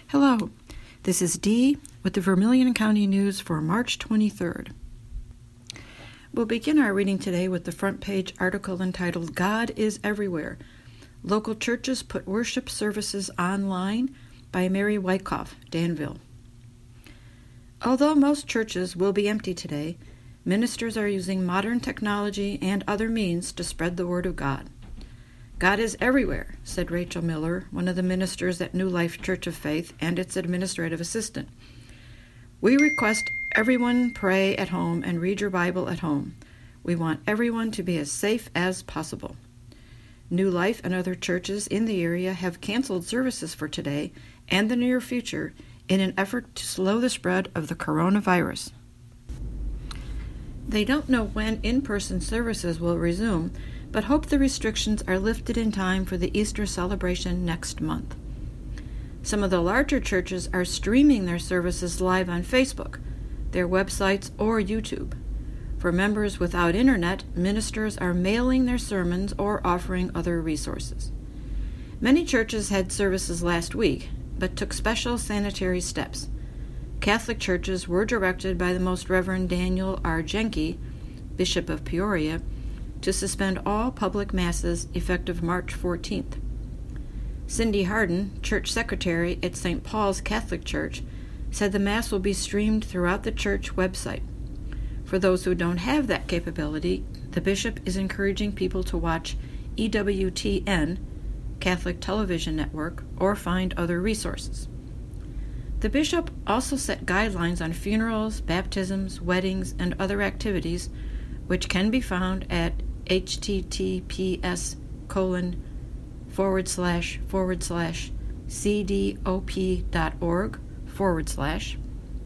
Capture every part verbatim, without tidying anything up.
Hello, this is Dee with the Vermilion County News for March twenty-third. We'll begin our reading today with the front page article entitled God is Everywhere. Local churches put worship services online by Mary Wyckoff, Danville. Although most churches will be empty today, ministers are using modern technology and other means to spread the word of God. God is everywhere, said Rachel Miller, one of the ministers at New Life Church of Faith and its administrative assistant. We request everyone pray at home and read your Bible at home. We want everyone to be as safe as possible. New Life and other churches in the area have canceled services for today and the near future in an effort to slow the spread of the coronavirus. They don't know when in-person services will resume, but hope the restrictions are lifted in time for the Easter celebration next month. Some of the larger churches are streaming their services live on Facebook, their websites, or YouTube. For members without internet, ministers are mailing their sermons or offering other resources. Many churches had services last week, but took special sanitary steps. Catholic churches were directed by the Most Reverend Daniel R. Jenke, Bishop of Peoria, to suspend all public masses effective March fourteenth. Cindy Harden, church secretary at Saint Paul's Catholic Church, said the Mass will be streamed throughout the church website. For those who don't have that capability, the bishop is encouraging people to watch E W T N, Catholic Television Network, or find other resources. The bishop also set guidelines on funerals, baptisms, weddings, and other activities, which can be found at https colon forward slash forward slash cdop.org forward slash.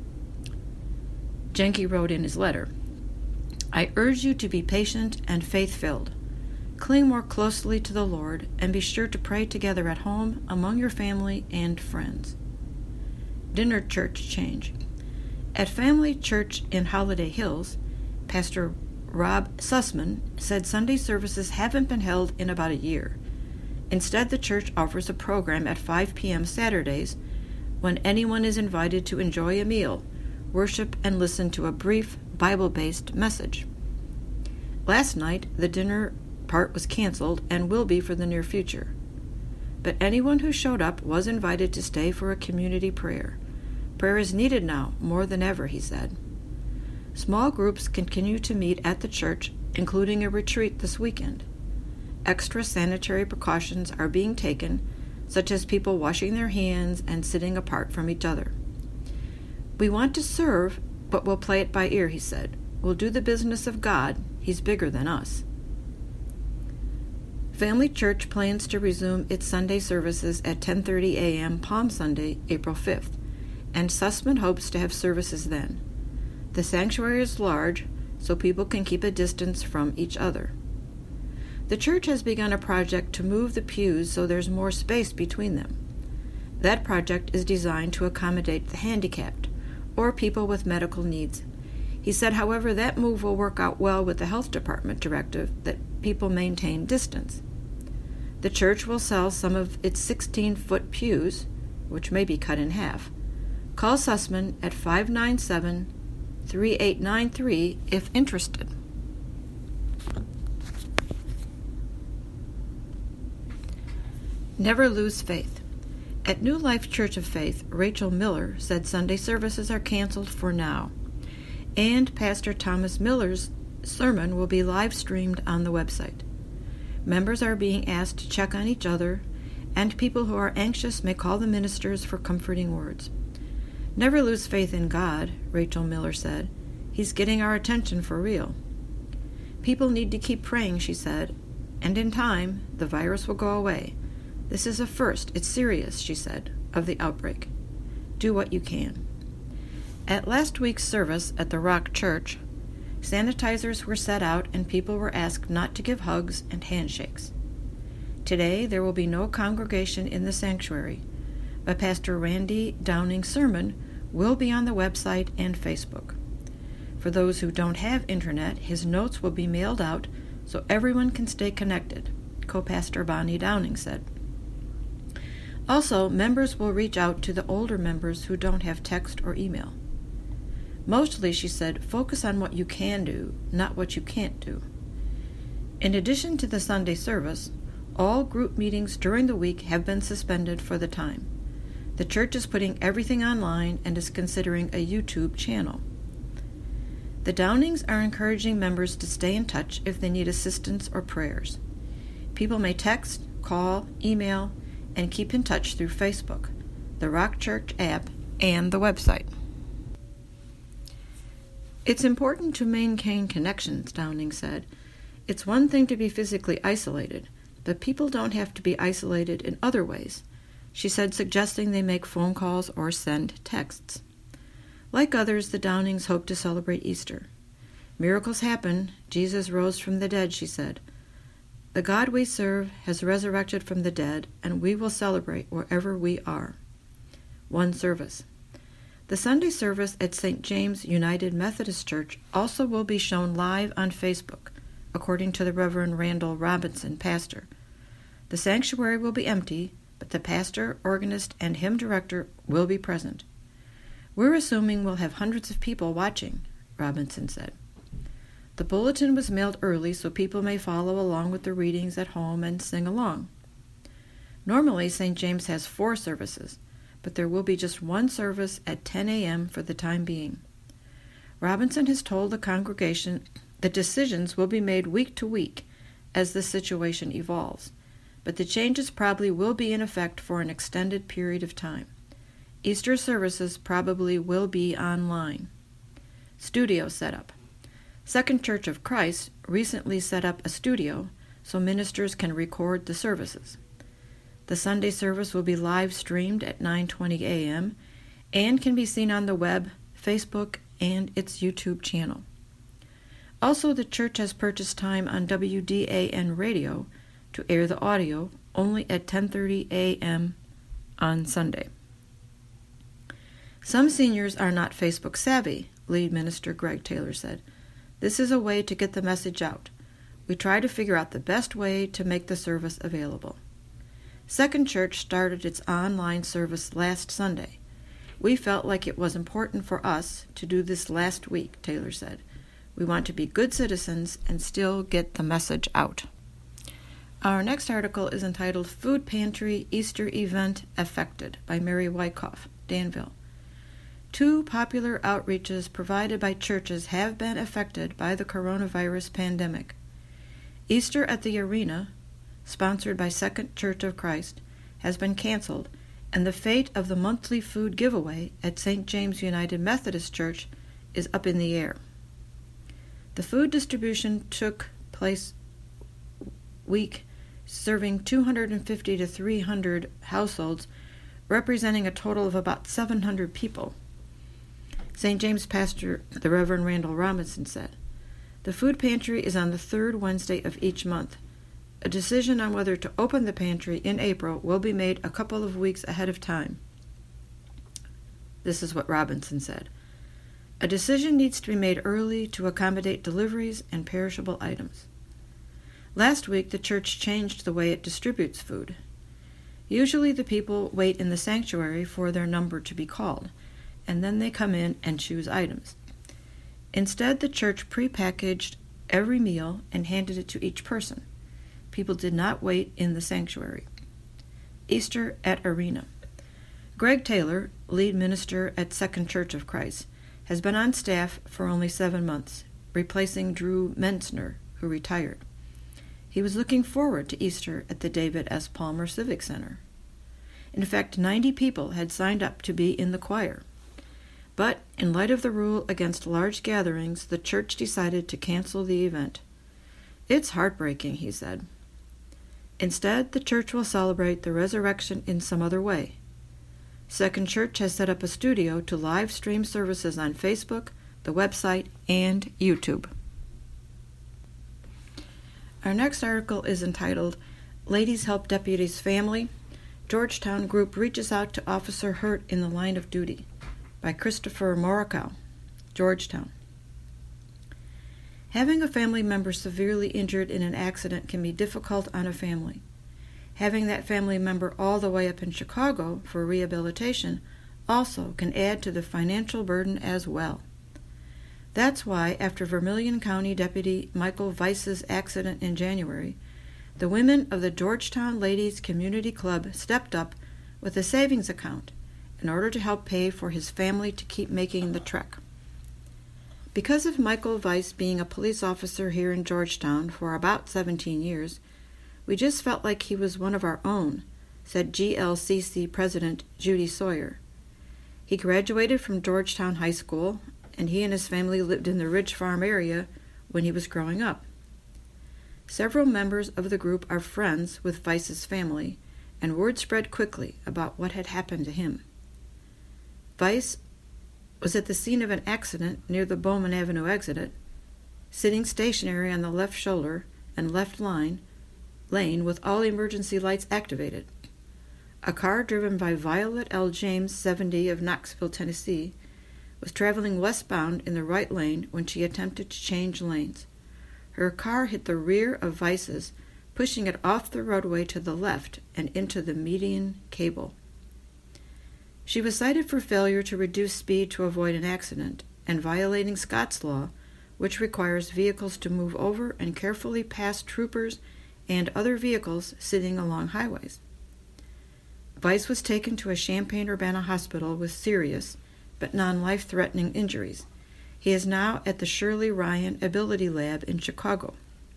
Jenke wrote in his letter, I urge you to be patient and faith-filled. Cling more closely to the Lord and be sure to pray together at home among your family and friends. Dinner church change. At Family Church in Holiday Hills, Pastor Rob Sussman said Sunday services haven't been held in about a year. Instead, the church offers a program at five p.m. Saturdays when anyone is invited to enjoy a meal, worship, and listen to a brief Bible-based message. Last night, the dinner part was canceled and will be for the near future. But anyone who showed up was invited to stay for a community prayer. Prayer is needed now, more than ever, he said. Small groups continue to meet at the church, including a retreat this weekend. Extra sanitary precautions are being taken, such as people washing their hands and sitting apart from each other. We want to serve, but we'll play it by ear, he said. We'll do the business of God. He's bigger than us. Family Church plans to resume its Sunday services at ten thirty a.m. Palm Sunday, April fifth, and Sussman hopes to have services then. The sanctuary is large, so people can keep a distance from each other. The church has begun a project to move the pews so there's more space between them. That project is designed to accommodate the handicapped or people with medical needs. He said, however, that move will work out well with the health department directive that people maintain distance. The church will sell some of its sixteen-foot pews, which may be cut in half. Call Sussman at five nine seven, three eight nine three if interested. Never lose faith. At New Life Church of Faith, Rachel Miller said Sunday services are canceled for now, and Pastor Thomas Miller's sermon will be live streamed on the website. Members are being asked to check on each other, and people who are anxious may call the ministers for comforting words. Never lose faith in God, Rachel Miller said. He's getting our attention for real. People need to keep praying, she said, and in time, the virus will go away. This is a first, it's serious, she said, of the outbreak. Do what you can. At last week's service at the Rock Church, sanitizers were set out and people were asked not to give hugs and handshakes. Today, there will be no congregation in the sanctuary, but Pastor Randy Downing's sermon will be on the website and Facebook. For those who don't have internet, his notes will be mailed out so everyone can stay connected, co-pastor Bonnie Downing said. Also, members will reach out to the older members who don't have text or email. Mostly, she said, focus on what you can do, not what you can't do. In addition to the Sunday service, all group meetings during the week have been suspended for the time. The church is putting everything online and is considering a YouTube channel. The Downings are encouraging members to stay in touch if they need assistance or prayers. People may text, call, email, and keep in touch through Facebook, the Rock Church app, and the website. It's important to maintain connections, Downing said. It's one thing to be physically isolated, but people don't have to be isolated in other ways, she said, suggesting they make phone calls or send texts. Like others, the Downings hope to celebrate Easter. Miracles happen. Jesus rose from the dead, she said. The God we serve has resurrected from the dead, and we will celebrate wherever we are. One service. The Sunday service at Saint James United Methodist Church also will be shown live on Facebook, according to the Reverend Randall Robinson, pastor. The sanctuary will be empty, but the pastor, organist, and hymn director will be present. We're assuming we'll have hundreds of people watching, Robinson said. The bulletin was mailed early so people may follow along with the readings at home and sing along. Normally, Saint James has four services, but there will be just one service at ten a.m. for the time being. Robinson has told the congregation that decisions will be made week to week as the situation evolves, but the changes probably will be in effect for an extended period of time. Easter services probably will be online. Studio setup. Second Church of Christ recently set up a studio so ministers can record the services. The Sunday service will be live streamed at nine twenty a.m. and can be seen on the web, Facebook, and its YouTube channel. Also, the church has purchased time on W D A N radio to air the audio only at ten thirty a.m. on Sunday. Some seniors are not Facebook savvy, lead minister Greg Taylor said. This is a way to get the message out. We try to figure out the best way to make the service available. Second Church started its online service last Sunday. We felt like it was important for us to do this last week, Taylor said. We want to be good citizens and still get the message out. Our next article is entitled Food Pantry Easter Event Affected by Mary Wyckoff, Danville. Two popular outreaches provided by churches have been affected by the coronavirus pandemic. Easter at the Arena, sponsored by Second Church of Christ, has been canceled, and the fate of the monthly food giveaway at Saint James United Methodist Church is up in the air. The food distribution took place week, serving two hundred fifty to three hundred households, representing a total of about seven hundred people. Saint James pastor, the Reverend Randall Robinson, said, "The food pantry is on the third Wednesday of each month. A decision on whether to open the pantry in April will be made a couple of weeks ahead of time." This is what Robinson said. "A decision needs to be made early to accommodate deliveries and perishable items." Last week, the church changed the way it distributes food. Usually the people wait in the sanctuary for their number to be called, and then they come in and choose items. Instead, the church prepackaged every meal and handed it to each person. People did not wait in the sanctuary. Easter at Arena. Greg Taylor, lead minister at Second Church of Christ, has been on staff for only seven months, replacing Drew Mentzner, who retired. He was looking forward to Easter at the David S. Palmer Civic Center. In fact, ninety people had signed up to be in the choir. But in light of the rule against large gatherings, the church decided to cancel the event. "It's heartbreaking," he said. Instead, the church will celebrate the resurrection in some other way. Second Church has set up a studio to live stream services on Facebook, the website, and YouTube. Our next article is entitled Ladies Help Deputy's Family. Georgetown Group reaches out to officer hurt in the line of duty, by Christopher Morikow, Georgetown. Having a family member severely injured in an accident can be difficult on a family. Having that family member all the way up in Chicago for rehabilitation also can add to the financial burden as well. That's why, after Vermilion County Deputy Michael Weiss's accident in January, the women of the Georgetown Ladies Community Club stepped up with a savings account in order to help pay for his family to keep making the trek. Because of Michael Weiss being a police officer here in Georgetown for about seventeen years, we just felt like he was one of our own, said G L C C President Judy Sawyer. He graduated from Georgetown High School, and he and his family lived in the Ridge Farm area when he was growing up. Several members of the group are friends with Weiss's family, and word spread quickly about what had happened to him. Weiss was at the scene of an accident near the Bowman Avenue exit, sitting stationary on the left shoulder and left line lane with all emergency lights activated. A car driven by Violet L. James, seventy, of Knoxville, Tennessee, was traveling westbound in the right lane when she attempted to change lanes. Her car hit the rear of Weiss's, pushing it off the roadway to the left and into the median cable. She was cited for failure to reduce speed to avoid an accident and violating Scott's Law, which requires vehicles to move over and carefully pass troopers and other vehicles sitting along highways. Weiss was taken to a Champaign-Urbana hospital with serious but non-life-threatening injuries. He is now at the Shirley Ryan Ability Lab in Chicago.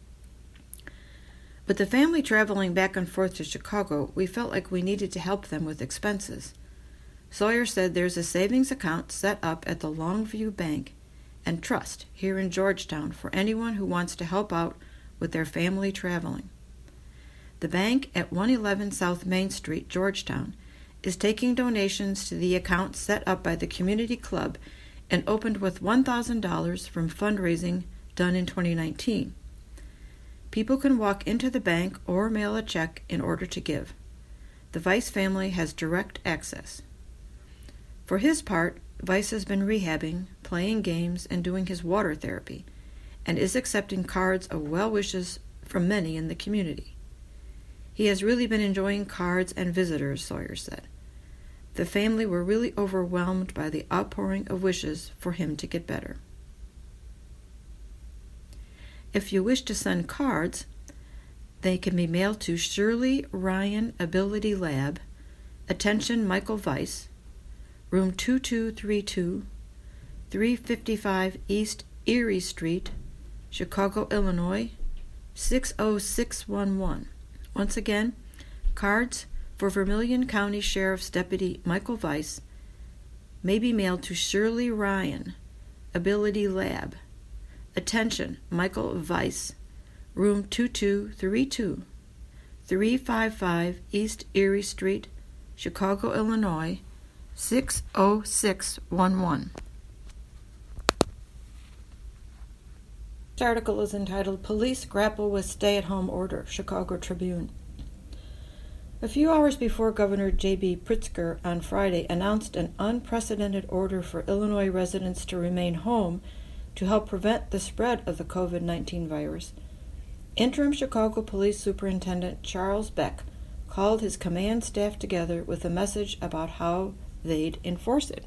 With the family traveling back and forth to Chicago, we felt like we needed to help them with expenses. Sawyer said there's a savings account set up at the Longview Bank and Trust here in Georgetown for anyone who wants to help out with their family traveling. The bank at one eleven South Main Street, Georgetown, is taking donations to the account set up by the community club and opened with one thousand dollars from fundraising done in twenty nineteen. People can walk into the bank or mail a check in order to give. The Weiss family has direct access. For his part, Weiss has been rehabbing, playing games, and doing his water therapy, and is accepting cards of well wishes from many in the community. He has really been enjoying cards and visitors, Sawyer said. The family were really overwhelmed by the outpouring of wishes for him to get better. If you wish to send cards, they can be mailed to Shirley Ryan Ability Lab, attention Michael Weiss, room two two three two, three fifty-five East Erie Street, Chicago, Illinois, six oh six one one. Once again, cards for Vermilion County Sheriff's Deputy Michael Weiss may be mailed to Shirley Ryan Ability Lab, attention Michael Weiss, room two two three two, three fifty-five East Erie Street, Chicago, Illinois, six oh six one one. This article is entitled Police Grapple with Stay-at-Home Order, Chicago Tribune. A few hours before Governor J B Pritzker on Friday announced an unprecedented order for Illinois residents to remain home to help prevent the spread of the covid nineteen virus, Interim Chicago Police Superintendent Charles Beck called his command staff together with a message about how they'd enforce it.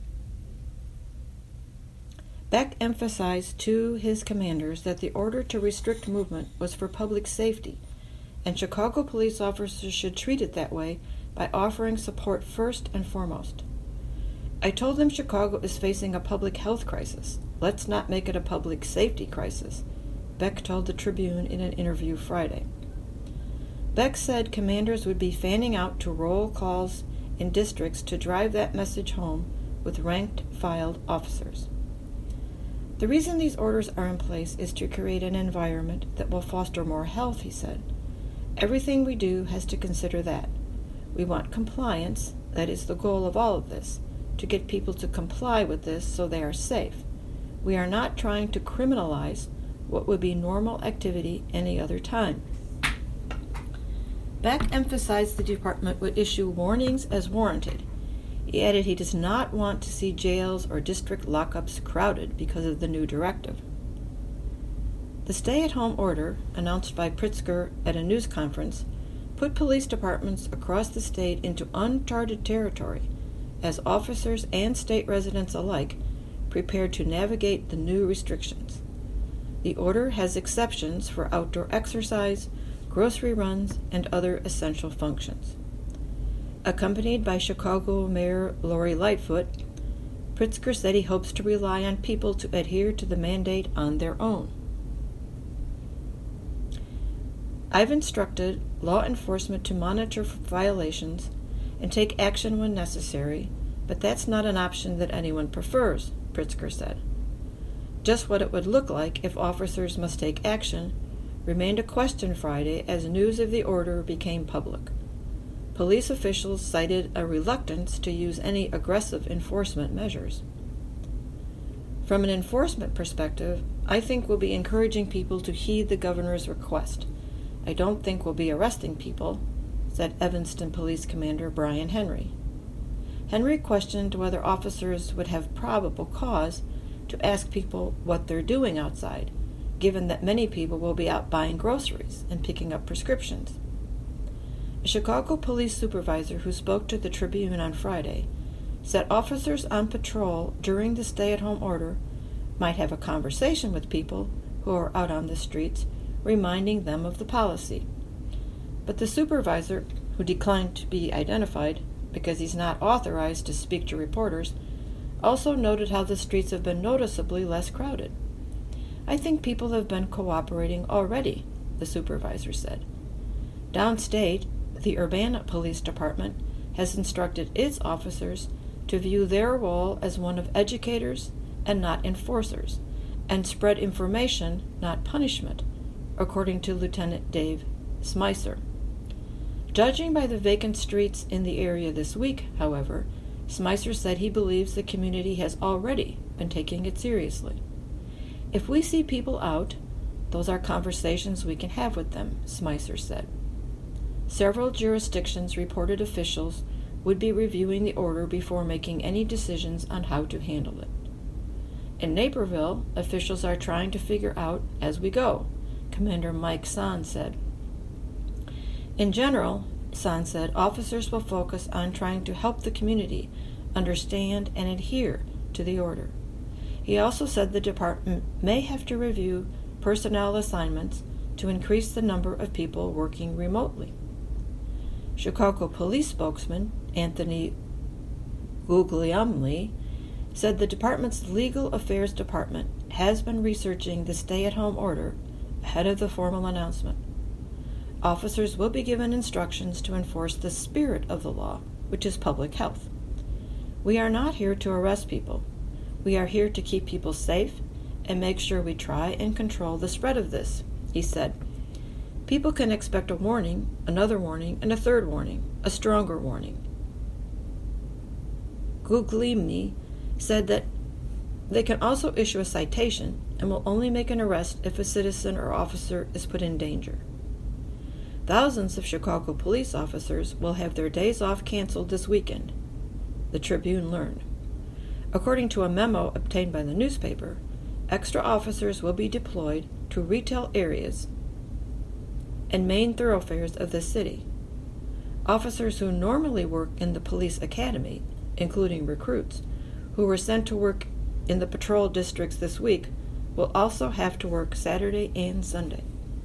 Beck emphasized to his commanders that the order to restrict movement was for public safety, and Chicago police officers should treat it that way by offering support first and foremost. I told them Chicago is facing a public health crisis. Let's not make it a public safety crisis, Beck told the Tribune in an interview Friday. Beck said commanders would be fanning out to roll calls in districts to drive that message home with rank-filed officers. The reason these orders are in place is to create an environment that will foster more health, he said. Everything we do has to consider that. We want compliance, that is the goal of all of this, to get people to comply with this so they are safe. We are not trying to criminalize what would be normal activity any other time. Beck emphasized the department would issue warnings as warranted. He added he does not want to see jails or district lockups crowded because of the new directive. The stay-at-home order, announced by Pritzker at a news conference, put police departments across the state into uncharted territory as officers and state residents alike prepare to navigate the new restrictions. The order has exceptions for outdoor exercise, grocery runs, and other essential functions. Accompanied by Chicago Mayor Lori Lightfoot, Pritzker said he hopes to rely on people to adhere to the mandate on their own. I've instructed law enforcement to monitor for violations and take action when necessary, but that's not an option that anyone prefers, Pritzker said. Just what it would look like if officers must take action remained a question Friday as news of the order became public. Police officials cited a reluctance to use any aggressive enforcement measures. From an enforcement perspective, I think we'll be encouraging people to heed the governor's request. I don't think we'll be arresting people, said Evanston Police Commander Brian Henry. Henry questioned whether officers would have probable cause to ask people what they're doing outside, given that many people will be out buying groceries and picking up prescriptions. A Chicago police supervisor who spoke to the Tribune on Friday said officers on patrol during the stay-at-home order might have a conversation with people who are out on the streets, reminding them of the policy. But the supervisor, who declined to be identified because he's not authorized to speak to reporters, also noted how the streets have been noticeably less crowded. I think people have been cooperating already, the supervisor said. Downstate, the Urbana Police Department has instructed its officers to view their role as one of educators and not enforcers, and spread information, not punishment, according to Lieutenant Dave Smicer. Judging by the vacant streets in the area this week, however, Smicer said he believes the community has already been taking it seriously. If we see people out, those are conversations we can have with them, Smicer said. Several jurisdictions reported officials would be reviewing the order before making any decisions on how to handle it. In Naperville, officials are trying to figure out as we go, Commander Mike Son said. In general, Son said, officers will focus on trying to help the community understand and adhere to the order. He also said the department may have to review personnel assignments to increase the number of people working remotely. Chicago police spokesman Anthony Guglielmi said the department's legal affairs department has been researching the stay-at-home order ahead of the formal announcement. Officers will be given instructions to enforce the spirit of the law, which is public health. We are not here to arrest people. We are here to keep people safe and make sure we try and control the spread of this, he said. People can expect a warning, another warning, and a third warning, a stronger warning. Guglielmi said that they can also issue a citation and will only make an arrest if a citizen or officer is put in danger. Thousands of Chicago police officers will have their days off canceled this weekend, the Tribune learned. According to a memo obtained by the newspaper, extra officers will be deployed to retail areas and main thoroughfares of the city. Officers who normally work in the police academy, including recruits, who were sent to work in the patrol districts this week, will also have to work Saturday and Sunday.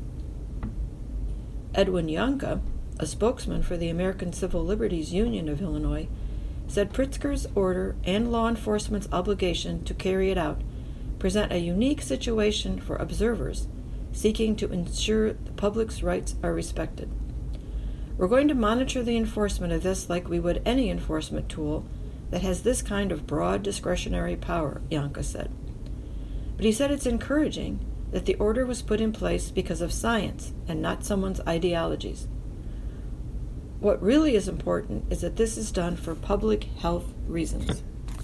Edwin Yonka, a spokesman for the American Civil Liberties Union of Illinois, said Pritzker's order and law enforcement's obligation to carry it out present a unique situation for observers seeking to ensure the public's rights are respected. We're going to monitor the enforcement of this like we would any enforcement tool that has this kind of broad discretionary power, Yonka said. But he said it's encouraging that the order was put in place because of science and not someone's ideologies. What really is important is that this is done for public health reasons.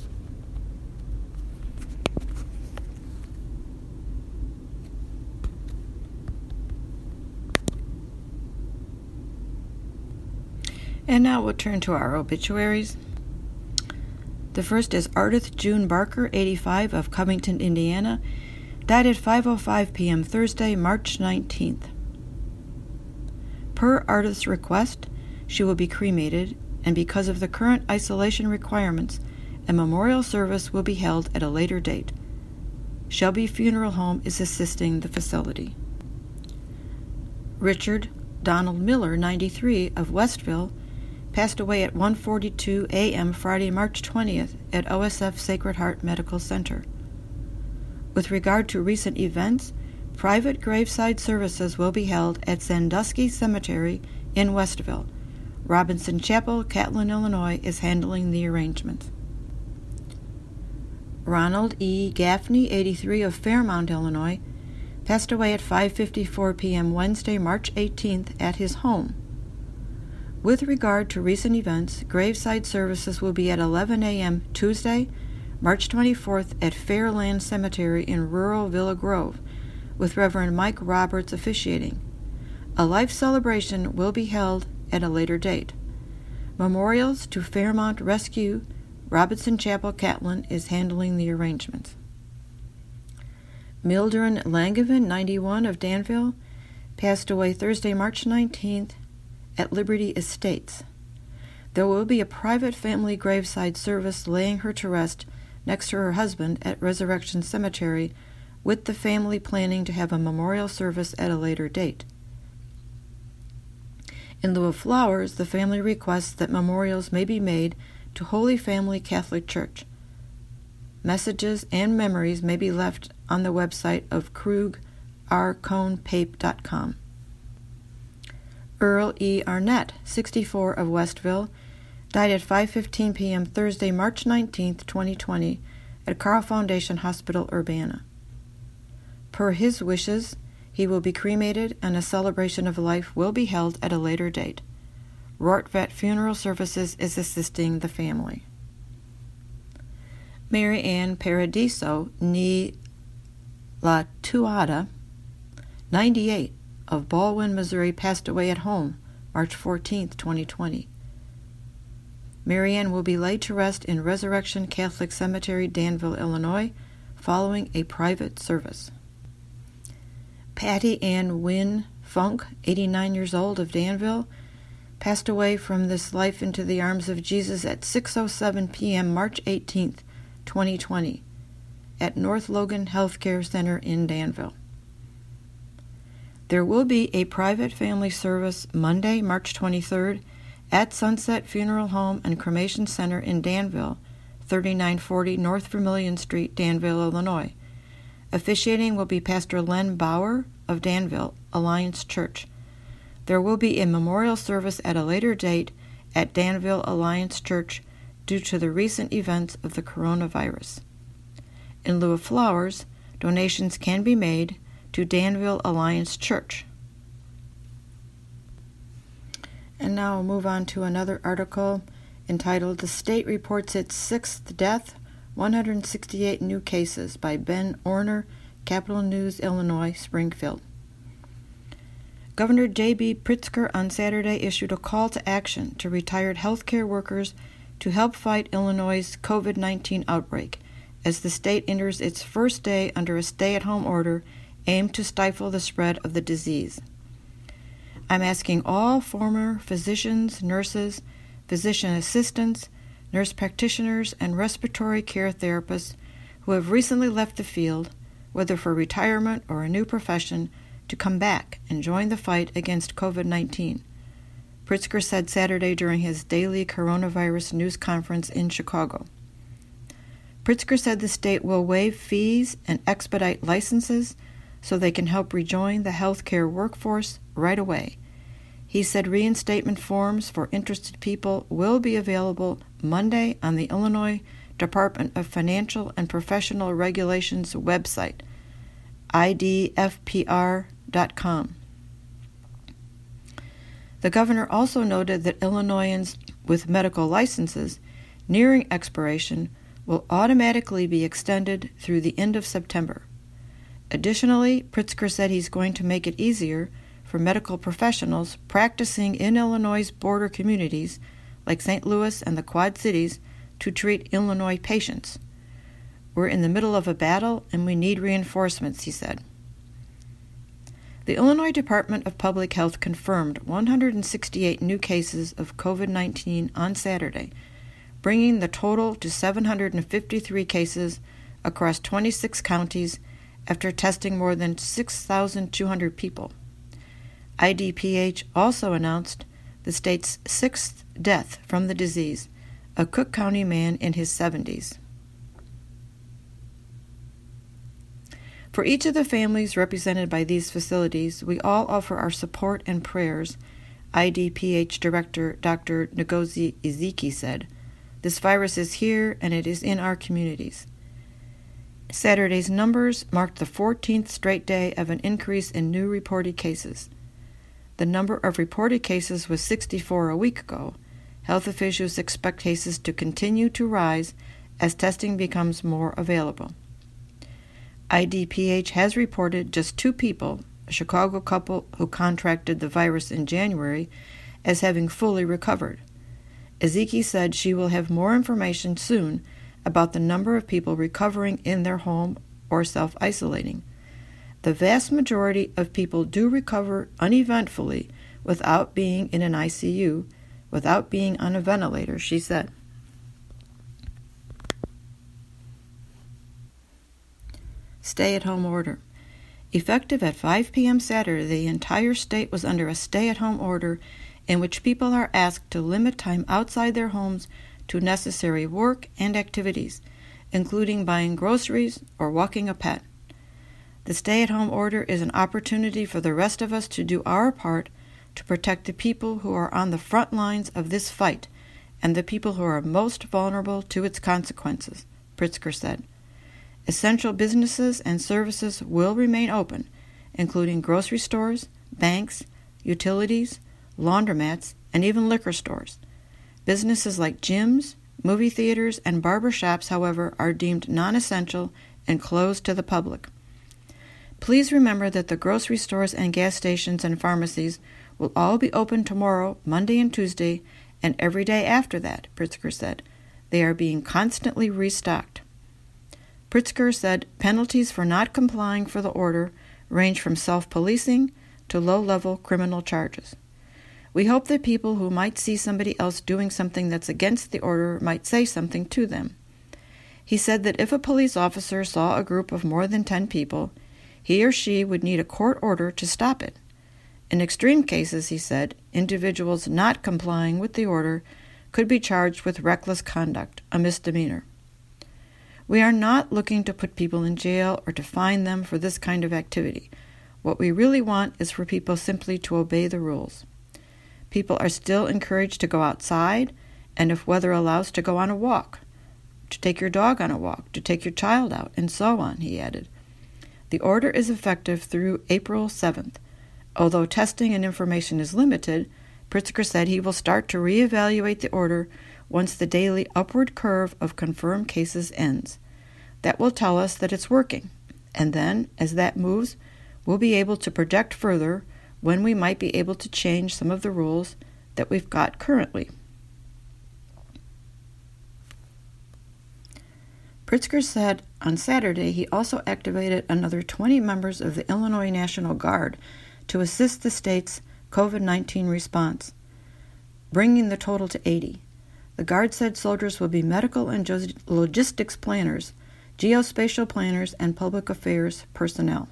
And now we'll turn to our obituaries. The first is Ardith June Barker, eighty-five, of Covington, Indiana, died at five oh five p.m. Thursday, March nineteenth. Per artist's request, she will be cremated, and because of the current isolation requirements, a memorial service will be held at a later date. Shelby Funeral Home is assisting the facility. Richard Donald Miller, ninety-three, of Westville, passed away at one forty-two a.m. Friday, March twentieth at O S F Sacred Heart Medical Center. With regard to recent events, private graveside services will be held at Sandusky Cemetery in Westville. Robinson Chapel, Catlin, Illinois, is handling the arrangements. Ronald E. Gaffney, eighty-three, of Fairmount, Illinois, passed away at five fifty-four p.m. Wednesday, March eighteenth, at his home. With regard to recent events, graveside services will be at eleven a.m. Tuesday, March twenty-fourth, at Fairland Cemetery in rural Villa Grove, with Reverend Mike Roberts officiating. A life celebration will be held at a later date. Memorials to Fairmount Rescue, Robinson Chapel, Catlin, is handling the arrangements. Mildred Langevin, ninety-one, of Danville, passed away Thursday, March nineteenth, at Liberty Estates. There will be a private family graveside service laying her to rest next to her husband at Resurrection Cemetery, with the family planning to have a memorial service at a later date. In lieu of flowers, the family requests that memorials may be made to Holy Family Catholic Church. Messages and memories may be left on the website of krug r cone pape dot com. Earl E. Arnett, sixty-four, of Westville, died at five fifteen p.m. Thursday, March nineteenth, twenty twenty, at Carl Foundation Hospital, Urbana. Per his wishes, he will be cremated and a celebration of life will be held at a later date. Rortvet Funeral Services is assisting the family. Mary Ann Paradiso ni La Tuada, ninety-eight, of Baldwin, Missouri, passed away at home, March fourteenth, twenty twenty. Mary Ann will be laid to rest in Resurrection Catholic Cemetery, Danville, Illinois, following a private service. Patty Ann Wynn Funk, eighty-nine years old, of Danville, passed away from this life into the arms of Jesus at six oh seven p.m. March eighteenth, twenty twenty, at North Logan Healthcare Center in Danville. There will be a private family service Monday, March twenty-third, at Sunset Funeral Home and Cremation Center in Danville, thirty-nine forty North Vermilion Street, Danville, Illinois. Officiating will be Pastor Len Bauer of Danville Alliance Church. There will be a memorial service at a later date at Danville Alliance Church due to the recent events of the coronavirus. In lieu of flowers, donations can be made to Danville Alliance Church. And now we'll move on to another article entitled "The State Reports Its Sixth Death, one hundred sixty-eight New Cases" by Ben Orner, Capital News, Illinois, Springfield. Governor J B Pritzker on Saturday issued a call to action to retired healthcare workers to help fight Illinois' covid nineteen outbreak as the state enters its first day under a stay-at-home order aimed to stifle the spread of the disease. I'm asking all former physicians, nurses, physician assistants, nurse practitioners, and respiratory care therapists who have recently left the field, whether for retirement or a new profession, to come back and join the fight against covid nineteen, Pritzker said Saturday during his daily coronavirus news conference in Chicago. Pritzker said the state will waive fees and expedite licenses so they can help rejoin the healthcare workforce right away. He said reinstatement forms for interested people will be available Monday on the Illinois Department of Financial and Professional Regulations website, I D F P R dot com. The governor also noted that Illinoisans with medical licenses nearing expiration will automatically be extended through the end of September. Additionally, Pritzker said he's going to make it easier for medical professionals practicing in Illinois' border communities like Saint Louis and the Quad Cities to treat Illinois patients. We're in the middle of a battle and we need reinforcements, he said. The Illinois Department of Public Health confirmed one hundred sixty-eight new cases of covid nineteen on Saturday, bringing the total to seven hundred fifty-three cases across twenty-six counties after testing more than six thousand two hundred people. I D P H also announced the state's sixth death from the disease, a Cook County man in his seventies. For each of the families represented by these facilities, we all offer our support and prayers, I D P H Director Doctor Ngozi Ezike said. This virus is here and it is in our communities. Saturday's numbers marked the fourteenth straight day of an increase in new reported cases. The number of reported cases was sixty-four a week ago. Health officials expect cases to continue to rise as testing becomes more available. I D P H has reported just two people, a Chicago couple who contracted the virus in January, as having fully recovered. Ezike said she will have more information soon about the number of people recovering in their home or self-isolating. The vast majority of people do recover uneventfully without being in an I C U, without being on a ventilator, she said. Stay-at-home order. Effective at five p.m. Saturday, the entire state was under a stay-at-home order in which people are asked to limit time outside their homes to necessary work and activities, including buying groceries or walking a pet. The stay-at-home order is an opportunity for the rest of us to do our part to protect the people who are on the front lines of this fight and the people who are most vulnerable to its consequences, Pritzker said. Essential businesses and services will remain open, including grocery stores, banks, utilities, laundromats, and even liquor stores. Businesses like gyms, movie theaters, and barber shops, however, are deemed non-essential and closed to the public. Please remember that the grocery stores and gas stations and pharmacies will all be open tomorrow, Monday and Tuesday, and every day after that, Pritzker said. They are being constantly restocked. Pritzker said penalties for not complying for the order range from self-policing to low-level criminal charges. We hope that people who might see somebody else doing something that's against the order might say something to them. He said that if a police officer saw a group of more than ten people, he or she would need a court order to stop it. In extreme cases, he said, individuals not complying with the order could be charged with reckless conduct, a misdemeanor. We are not looking to put people in jail or to fine them for this kind of activity. What we really want is for people simply to obey the rules. People are still encouraged to go outside, and if weather allows, to go on a walk, to take your dog on a walk, to take your child out, and so on, he added. The order is effective through April seventh. Although testing and information is limited, Pritzker said he will start to reevaluate the order once the daily upward curve of confirmed cases ends. That will tell us that it's working, and then, as that moves, we'll be able to project further when we might be able to change some of the rules that we've got currently. Pritzker said on Saturday he also activated another twenty members of the Illinois National Guard to assist the state's covid nineteen response, bringing the total to eighty. The Guard said soldiers will be medical and logistics planners, geospatial planners, and public affairs personnel.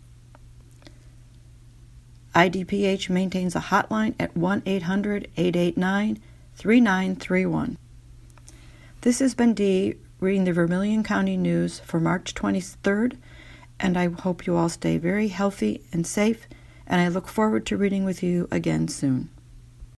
I D P H maintains a hotline at one eight hundred, eight eight nine, three nine three one. This has been Dee reading the Vermilion County News for March twenty-third, and I hope you all stay very healthy and safe, and I look forward to reading with you again soon.